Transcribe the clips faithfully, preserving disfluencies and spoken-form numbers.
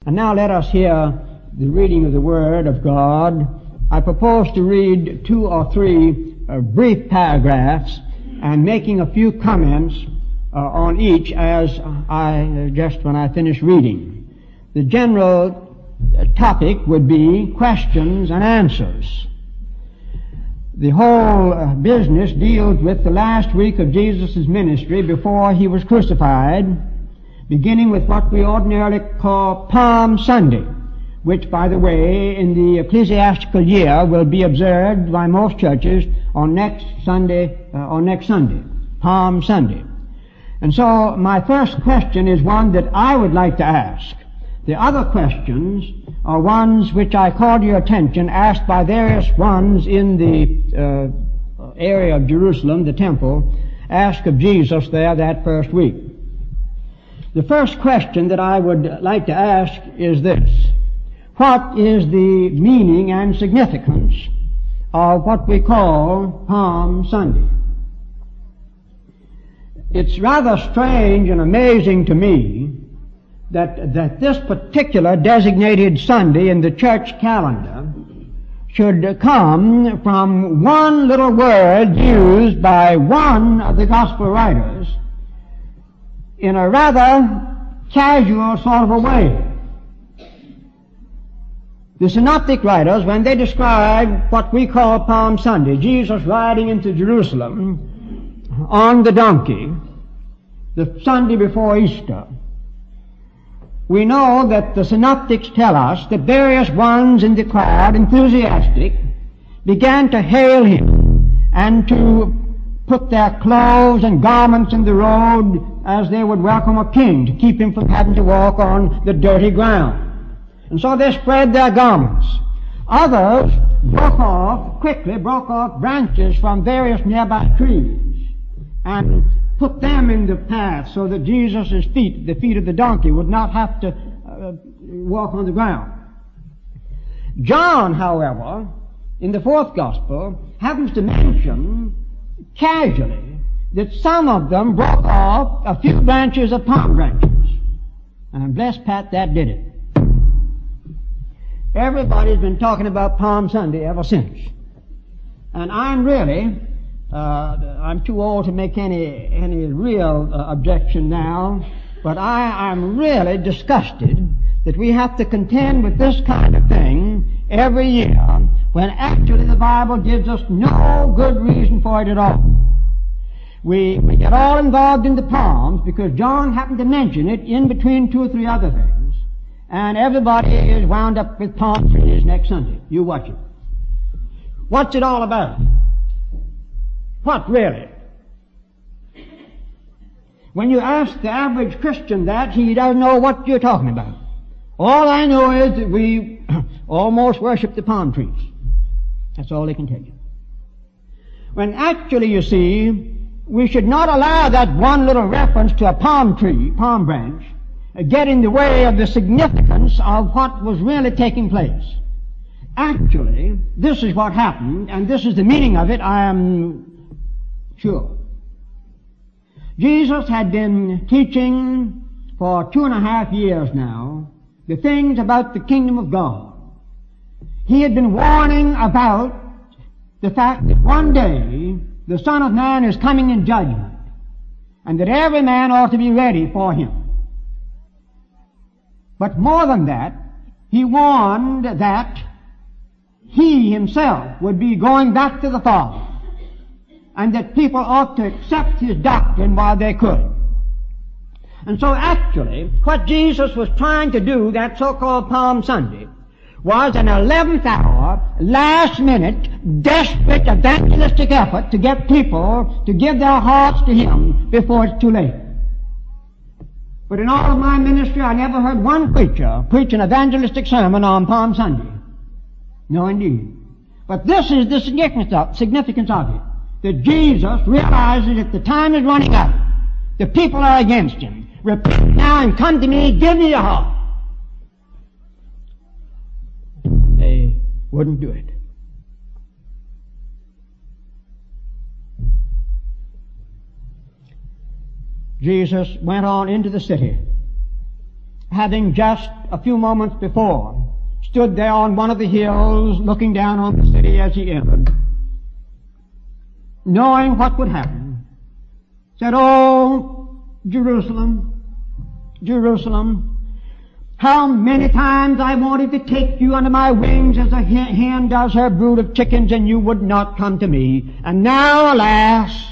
And now let us hear the reading of the Word of God. I propose to read two or three uh, brief paragraphs and making a few comments uh, on each as I, uh, just when I finish reading. The general uh, topic would be questions and answers. The whole uh, business deals with the last week of Jesus' ministry before he was crucified, beginning with what we ordinarily call Palm Sunday, which, by the way, in the ecclesiastical year will be observed by most churches on next Sunday, uh, on next Sunday, Palm Sunday. And so my first question is one that I would like to ask. The other questions are ones which I call to your attention, asked by various ones in the uh, area of Jerusalem, the temple, asked of Jesus there that first week. The first question that I would like to ask is this: what is the meaning and significance of what we call Palm Sunday? It's rather strange and amazing to me that, that this particular designated Sunday in the church calendar should come from one little word used by one of the gospel writers in a rather casual sort of a way. The synoptic writers, when they describe what we call Palm Sunday, Jesus riding into Jerusalem on the donkey, the Sunday before Easter, we know that the synoptics tell us that various ones in the crowd, enthusiastic, began to hail him and to put their clothes and garments in the road as they would welcome a king, to keep him from having to walk on the dirty ground. And so they spread their garments. Others broke off, quickly broke off branches from various nearby trees and put them in the path so that Jesus' feet, the feet of the donkey, would not have to uh, walk on the ground. John, however, in the fourth gospel, happens to mention casually that some of them broke off a few branches of palm branches. And bless Pat, that did it. Everybody's been talking about Palm Sunday ever since. And I'm really, uh, I'm too old to make any, any real uh, objection now, but I, I'm really disgusted that we have to contend with this kind of thing every year when actually the Bible gives us no good reason for it at all. We, we get all involved in the palms because John happened to mention it in between two or three other things. And everybody is wound up with palm trees next Sunday. You watch it. What's it all about? What really? When you ask the average Christian that, he doesn't know what you're talking about. All I know is that we almost worship the palm trees. That's all they can tell you. When actually, you see, we should not allow that one little reference to a palm tree, palm branch, get in the way of the significance of what was really taking place. Actually, this is what happened, and this is the meaning of it, I am sure. Jesus had been teaching for two and a half years now the things about the kingdom of God. He had been warning about the fact that one day the Son of Man is coming in judgment, and that every man ought to be ready for him. But more than that, he warned that he himself would be going back to the Father, and that people ought to accept his doctrine while they could. And so actually, what Jesus was trying to do that so-called Palm Sunday was an eleventh hour, last minute, desperate evangelistic effort to get people to give their hearts to him before it's too late. But in all of my ministry, I never heard one preacher preach an evangelistic sermon on Palm Sunday. No, indeed. But this is the significance of, significance of it. That Jesus realizes that the time is running out. The people are against him. Repent now and come to me, give me your heart. They wouldn't do it. Jesus went on into the city, having just a few moments before stood there on one of the hills looking down on the city as he entered, knowing what would happen, said, "Oh, Jerusalem, Jerusalem, how many times I wanted to take you under my wings as a hen does her brood of chickens, and you would not come to me. And now, alas,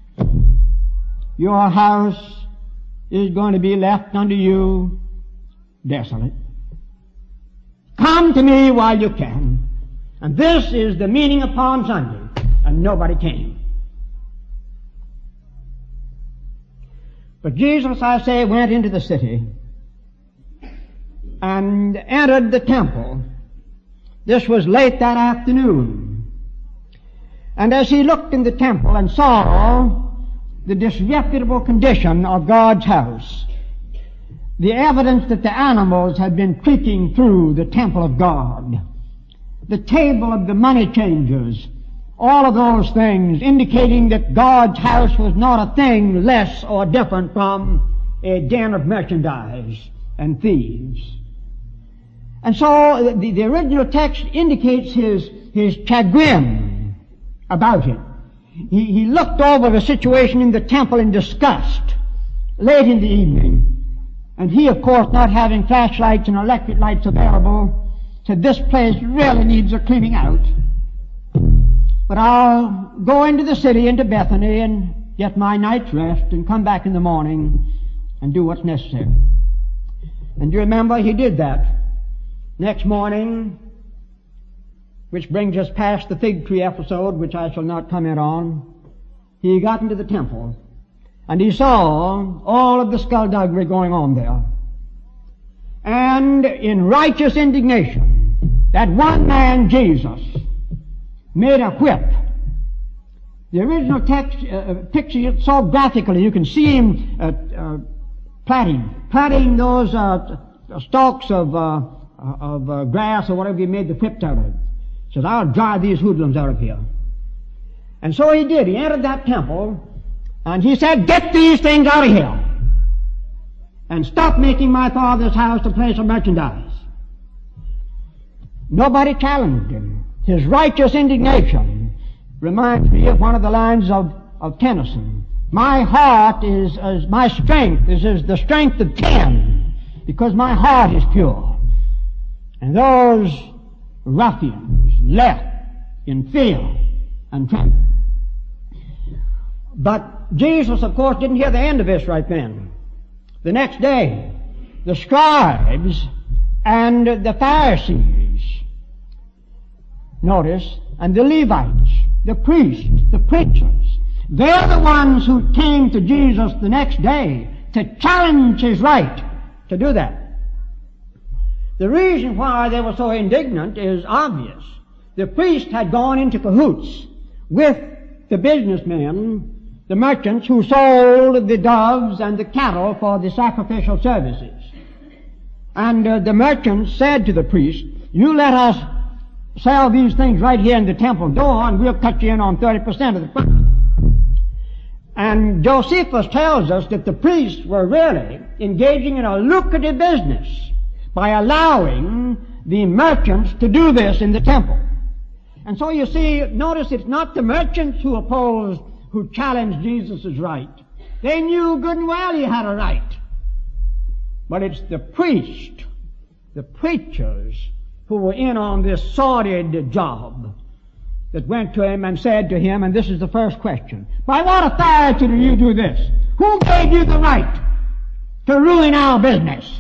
your house is going to be left unto you desolate. Come to me while you can." And this is the meaning of Palm Sunday. And nobody came. But Jesus, I say, went into the city and entered the temple. This was late that afternoon. And as he looked in the temple and saw the disreputable condition of God's house, the evidence that the animals had been creeping through the temple of God, the table of the money changers, all of those things indicating that God's house was not a thing less or different from a den of merchandise and thieves. And so the, the original text indicates his, his chagrin about it. He, he looked over the situation in the temple in disgust late in the evening. And he, of course, not having flashlights and electric lights available, said, "This place really needs a cleaning out. But I'll go into the city, into Bethany, and get my night's rest and come back in the morning and do what's necessary." And you remember he did that. Next morning, which brings us past the fig tree episode, which I shall not comment on, he got into the temple, and he saw all of the skullduggery going on there. And in righteous indignation, that one man, Jesus, made a whip. The original text uh, pictures it so graphically. You can see him uh, uh, plaiting, plaiting those uh, stalks of uh, of uh, grass or whatever he made the whips out of. He says, "I'll drive these hoodlums out of here." And so he did. He entered that temple, and he said, "Get these things out of here, and stop making my Father's house a place of merchandise." Nobody challenged him. His righteous indignation reminds me of one of the lines of, of Tennyson. "My heart is, is my strength is as the strength of ten, because my heart is pure." And those ruffians left in fear and trembling. But Jesus, of course, didn't hear the end of this right then. The next day, the scribes and the Pharisees, notice, and the Levites, the priests, the preachers, they're the ones who came to Jesus the next day to challenge his right to do that. The reason why they were so indignant is obvious. The priest had gone into cahoots with the businessmen, the merchants who sold the doves and the cattle for the sacrificial services. And uh, the merchants said to the priest, "You let us sell these things right here in the temple door, and we'll cut you in on thirty percent of the profit." And Josephus tells us that the priests were really engaging in a lucrative business by allowing the merchants to do this in the temple. And so you see, notice it's not the merchants who opposed, who challenged Jesus' right. They knew good and well he had a right. But it's the priest, the preachers, who were in on this sordid job, that went to him and said to him, and this is the first question, "By what authority do you do this? Who gave you the right to ruin our business?"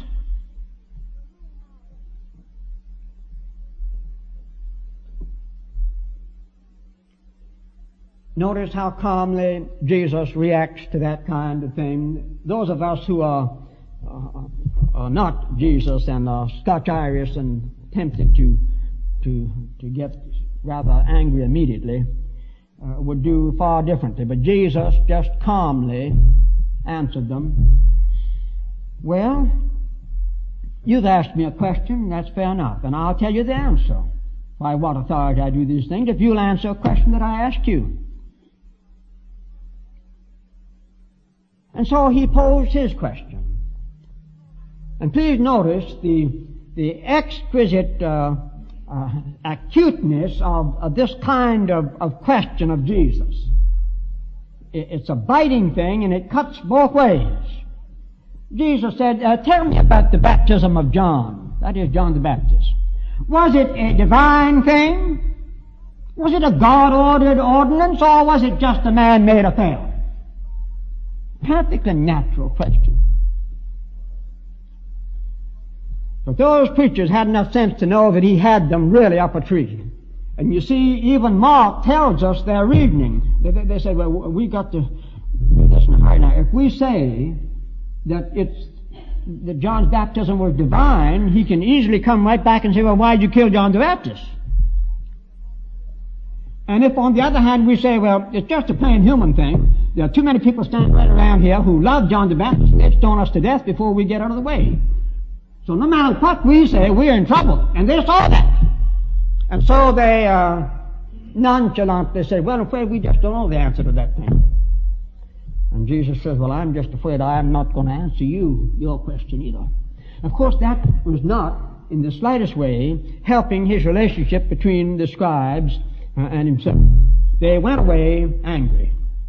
Notice how calmly Jesus reacts to that kind of thing. Those of us who are, uh, are not Jesus and are Scotch-Irish and tempted to to to get rather angry immediately uh, would do far differently. But Jesus just calmly answered them. "Well, you've asked me a question, that's fair enough, and I'll tell you the answer. By what authority I do these things, if you'll answer a question that I asked you." And so he posed his question. And please notice the, the exquisite uh, uh, acuteness of, of this kind of, of question of Jesus. It, it's a biting thing, and it cuts both ways. Jesus said, uh, tell me about the baptism of John. That is John the Baptist. Was it a divine thing? Was it a God-ordered ordinance, or was it just a man-made affair? Perfectly natural question. But those preachers had enough sense to know that he had them really up a tree. And you see, even Mark tells us their reasoning. They, they, they said, well, we got to do this in a hurry now. If we say that it's that John's baptism was divine, he can easily come right back and say, well, why did you kill John the Baptist? And if, on the other hand, we say, well, it's just a plain human thing, there are too many people standing right around here who love John the Baptist, and they'd stone us to death before we get out of the way. So no matter what we say, we're in trouble. And they saw that. And so they uh, nonchalantly said, well, I'm afraid we just don't know the answer to that thing. And Jesus says, well, I'm just afraid I am not going to answer you, your question either. Of course, that was not, in the slightest way, helping his relationship between the scribes uh, and himself. They went away angry.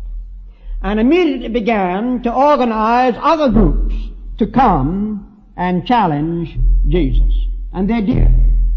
And immediately began to organize other groups to come and challenge Jesus. And they did.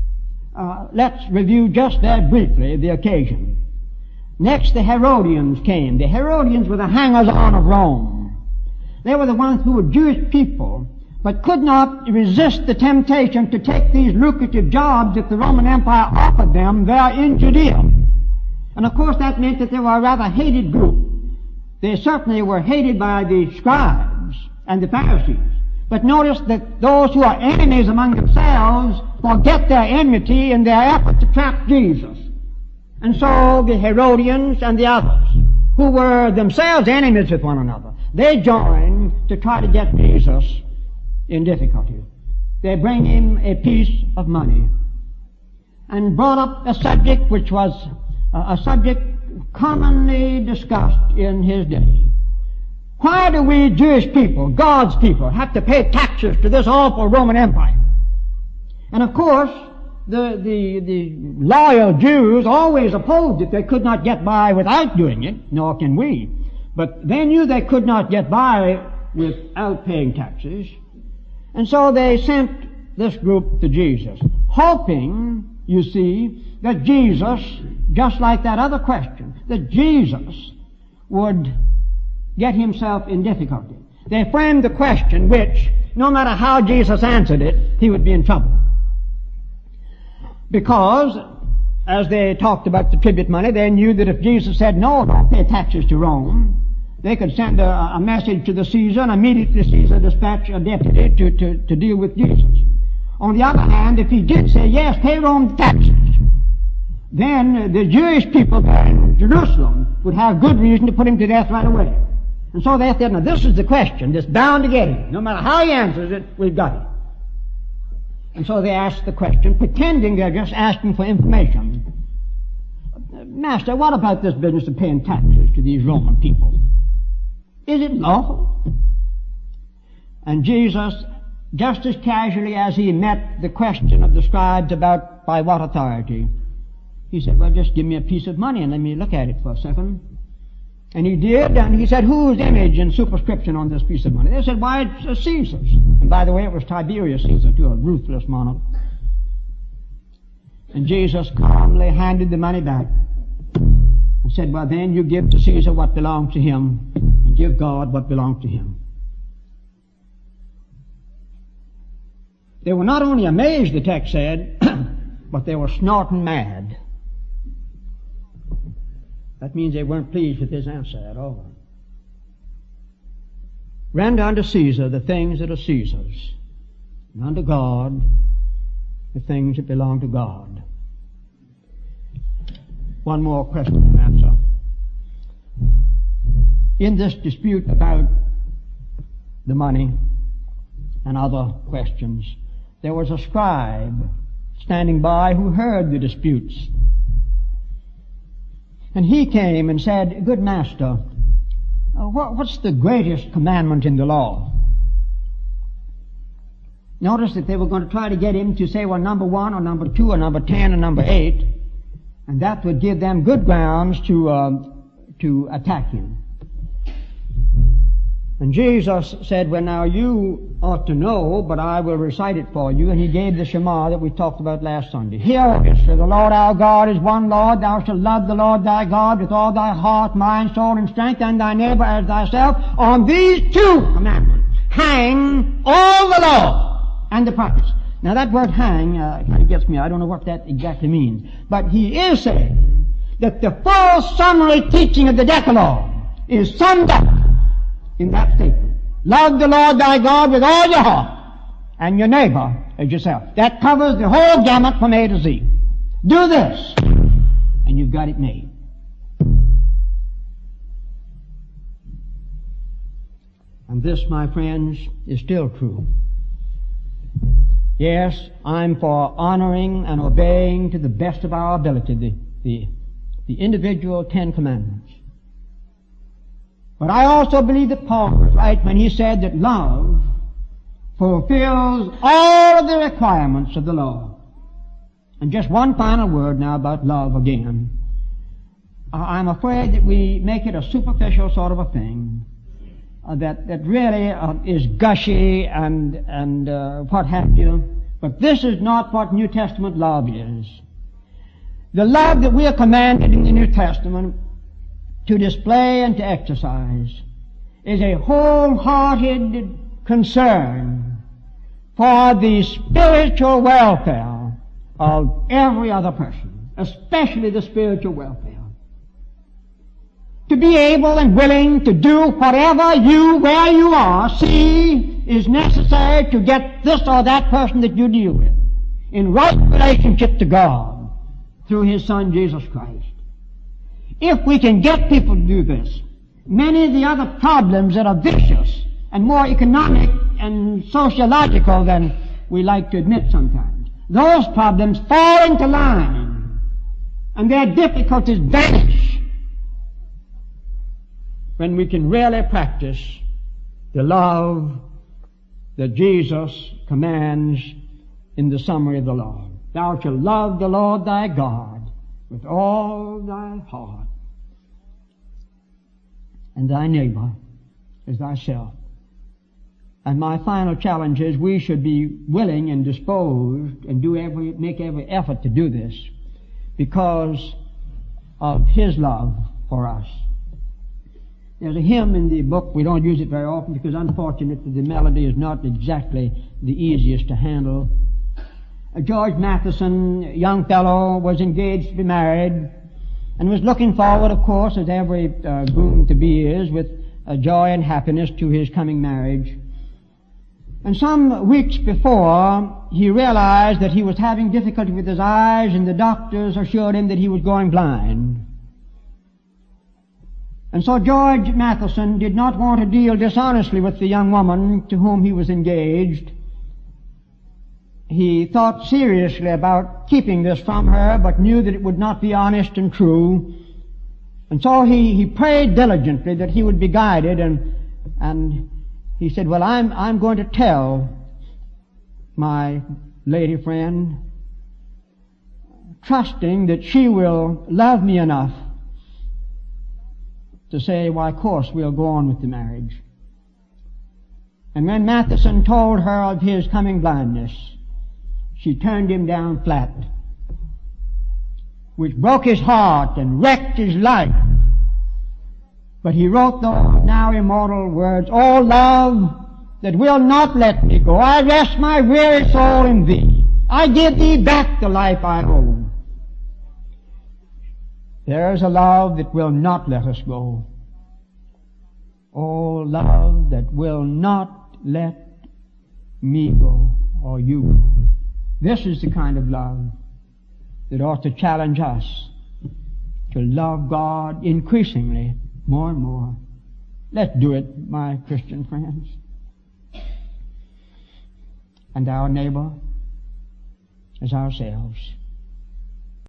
Uh, let's review just very briefly the occasion. Next, the Herodians came. The Herodians were the hangers-on of Rome. They were the ones who were Jewish people, but could not resist the temptation to take these lucrative jobs that the Roman Empire offered them there in Judea. And of course that meant that they were a rather hated group. They certainly were hated by the scribes and the Pharisees. But notice that those who are enemies among themselves forget their enmity in their effort to trap Jesus. And so the Herodians and the others, who were themselves enemies with one another, they join to try to get Jesus in difficulty. They bring him a piece of money and brought up a subject which was a subject commonly discussed in his day. Why do we Jewish people, God's people, have to pay taxes to this awful Roman Empire? And of course, the, the, the loyal Jews always opposed it. They could not get by without doing it, nor can we. But they knew they could not get by without paying taxes. And so they sent this group to Jesus, hoping, you see, that Jesus, just like that other question, that Jesus would get himself in difficulty. They framed the question which, no matter how Jesus answered it, he would be in trouble. Because, as they talked about the tribute money, they knew that if Jesus said, no, don't pay taxes to Rome, they could send a, a message to the Caesar, and immediately Caesar dispatch a deputy to, to, to deal with Jesus. On the other hand, if he did say, yes, pay Rome the taxes, then the Jewish people there in Jerusalem would have good reason to put him to death right away. And so they said, now this is the question that's bound to get him. No matter how he answers it, we've got him. And so they asked the question, pretending they're just asking for information. Master, what about this business of paying taxes to these Roman people? Is it lawful? And Jesus, just as casually as he met the question of the scribes about by what authority, he said, well, just give me a piece of money and let me look at it for a second. And he did, and he said, whose image and superscription on this piece of money? They said, why, it's Caesar's. And by the way, it was Tiberius Caesar, too, a ruthless monarch. And Jesus calmly handed the money back and said, well, then you give to Caesar what belongs to him and give God what belongs to him. They were not only amazed, the text said, but they were snorting mad. That means they weren't pleased with his answer at all. Render unto Caesar the things that are Caesar's, and unto God the things that belong to God. One more question and answer. In this dispute about the money and other questions, there was a scribe standing by who heard the disputes. And he came and said, good master, uh, what, what's the greatest commandment in the law? Notice that they were going to try to get him to say, well, number one or number two or number ten or number eight, and that would give them good grounds to uh, to attack him. And Jesus said, well, now you ought to know, but I will recite it for you. And he gave the Shema that we talked about last Sunday. Hear this, the Lord our God is one Lord. Thou shalt love the Lord thy God with all thy heart, mind, soul, and strength, and thy neighbor as thyself. On these two commandments hang all the law and the prophets. Now that word hang uh, kind of gets me. I don't know what that exactly means. But he is saying that the full summary teaching of the Decalogue is summed up in that statement. Love the Lord thy God with all your heart, and your neighbor as yourself. That covers the whole gamut from A to Z. Do this, and you've got it made. And this, my friends, is still true. Yes, I'm for honoring and obeying to the best of our ability the, the, the individual Ten Commandments. But I also believe that Paul was right when he said that love fulfills all of the requirements of the law. And just one final word now about love again. I'm afraid that we make it a superficial sort of a thing, uh, that, that really uh, is gushy and, and uh, what have you. But this is not what New Testament love is. The love that we are commanded in the New Testament to display and to exercise is a wholehearted concern for the spiritual welfare of every other person, especially the spiritual welfare. To be able and willing to do whatever you, where you are, see is necessary to get this or that person that you deal with in right relationship to God through His Son Jesus Christ. If we can get people to do this, many of the other problems that are vicious and more economic and sociological than we like to admit sometimes, those problems fall into line and their difficulties vanish when we can really practice the love that Jesus commands in the summary of the law. Thou shalt love the Lord thy God with all thy heart, and thy neighbor as thyself. And my final challenge is we should be willing and disposed and do every, make every effort to do this because of His love for us. There's a hymn in the book. We don't use it very often because unfortunately the melody is not exactly the easiest to handle. Uh, George Matheson, a young fellow, was engaged to be married and was looking forward, of course, as every uh, groom-to-be is, with uh, joy and happiness to his coming marriage. And some weeks before, he realized that he was having difficulty with his eyes, and the doctors assured him that he was going blind. And so George Matheson did not want to deal dishonestly with the young woman to whom he was engaged. He thought seriously about keeping this from her, but knew that it would not be honest and true. And so he, he prayed diligently that he would be guided, and, and he said, well, I'm, I'm going to tell my lady friend, trusting that she will love me enough to say, why, of course, we'll go on with the marriage. And when Matheson told her of his coming blindness, she turned him down flat, which broke his heart and wrecked his life. But he wrote those now immortal words, O love that will not let me go, I rest my weary soul in thee. I give thee back the life I owe. There is a love that will not let us go. Oh, love that will not let me go, or you go. This is the kind of love that ought to challenge us to love God increasingly, more and more. Let's do it, my Christian friends. And our neighbor as ourselves.